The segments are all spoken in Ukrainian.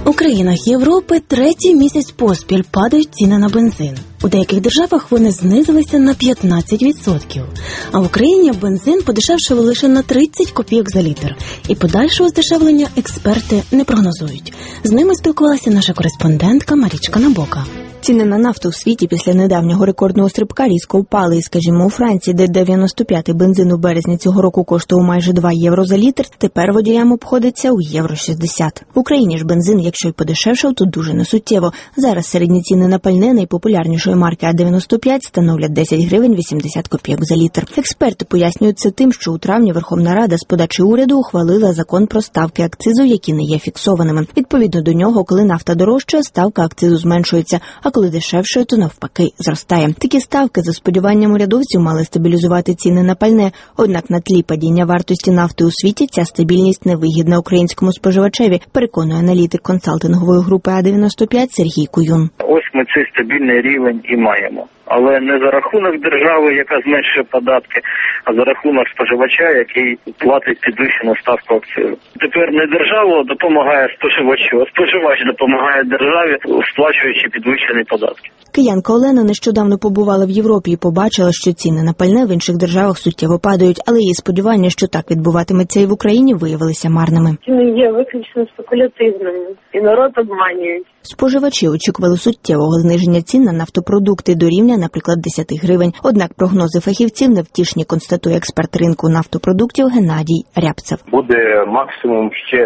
У країнах Європи третій місяць поспіль падають ціни на бензин. У деяких державах вони знизилися на 15%. А в Україні бензин подешевшав лише на 30 копійок за літр. І подальшого здешевлення експерти не прогнозують. З ними спілкувалася наша кореспондентка Марічка Набока. Ціни на нафту в світі після недавнього рекордного стрибка різко впали. І, скажімо, у Франції, де 95-й бензин у березні цього року коштував майже 2 євро за літр, тепер водіям обходиться у євро 60. В Україні ж бензин, якщо й подешевшав, то дуже несуттєво. Зараз середні ціни на пальне найпопулярнішої марки А-95 становлять 10 гривень 80 копійок за літр. Експерти пояснюють це тим, що у травні Верховна Рада з подачі уряду ухвалила закон про ставки акцизу, які не є фіксованими. Відповідно до нього, коли нафта дорожчає, ставка акцизу зменшується, а коли дешевше, то навпаки зростає. Такі ставки, за сподіванням урядовців, мали стабілізувати ціни на пальне. Однак на тлі падіння вартості нафти у світі ця стабільність невигідна українському споживачеві, переконує аналітик консалтингової групи А-95 Сергій Куюн. Ось ми цей стабільний рівень і маємо. Але не за рахунок держави, яка зменшує податки, а за рахунок споживача, який платить підвищену ставку акцизу. Тепер не держава допомагає споживачу, а споживач допомагає державі, сплачуючи підвищені податки. Киянка Олена нещодавно побувала в Європі і побачила, що ціни на пальне в інших державах суттєво падають, але її сподівання, що так відбуватиметься і в Україні, виявилися марними. Ціни є виключно спекулятивними, і народ обманюють. Споживачі очікували суттєвого зниження цін на нафтопродукти до рівня, наприклад, 10 гривень. Однак прогнози фахівців невтішні, констатує експерт ринку нафтопродуктів Геннадій Рябцев. Буде максимум ще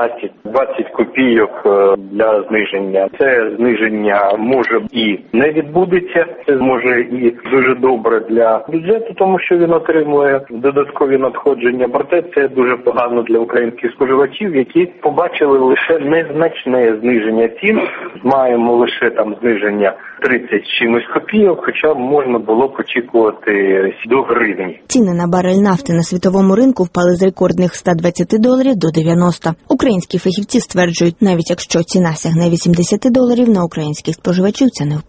15-20 копійок для зниження. Це зниження може і не відбудеться. Це може і дуже добре для бюджету, тому що він отримує додаткові надходження. Проте це дуже погано для українських споживачів, які побачили лише незначне зниження цін. Маємо лише там зниження 30 чимось копійок, хоча можна було б очікувати до гривні. Ціни на барель нафти на світовому ринку впали з рекордних $120 до 90. Українські фахівці стверджують, навіть якщо ціна сягне $80, на українських споживачів це не вплине.